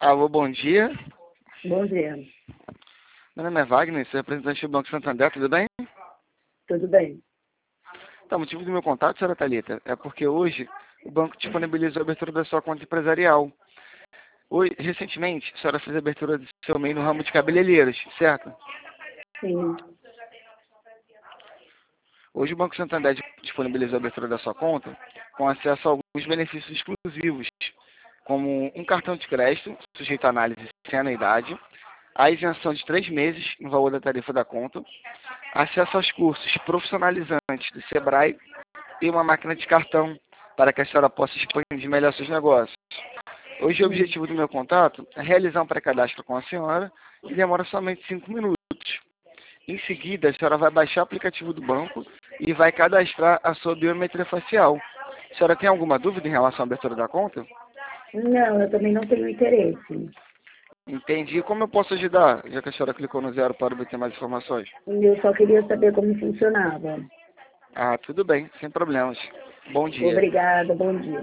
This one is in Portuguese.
Alô, bom dia. Bom dia. Meu nome é Wagner, sou representante do Banco Santander, tudo bem? Tudo bem? Então, o motivo do meu contato, senhora Thalita, é porque hoje o banco disponibilizou a abertura da sua conta empresarial. Hoje, recentemente, a senhora fez a abertura do seu MEI no ramo de cabeleireiros, certo? Sim. Hoje o Banco Santander disponibilizou a abertura da sua conta com acesso a alguns benefícios exclusivos, como um cartão de crédito, sujeito a análise sem anuidade, a isenção de 3 meses no valor da tarifa da conta, acesso aos cursos profissionalizantes do Sebrae e uma máquina de cartão para que a senhora possa expandir melhor seus negócios. Hoje o Sim. objetivo do meu contato é realizar um pré-cadastro com a senhora e demora somente 5 minutos. Em seguida, a senhora vai baixar o aplicativo do banco e vai cadastrar a sua biometria facial. A senhora tem alguma dúvida em relação à abertura da conta? Não, eu também não tenho interesse. Entendi. Como eu posso ajudar, já que a senhora clicou no 0 para obter mais informações? Eu só queria saber como funcionava. Ah, tudo bem, sem problemas. Bom dia. Obrigada, bom dia.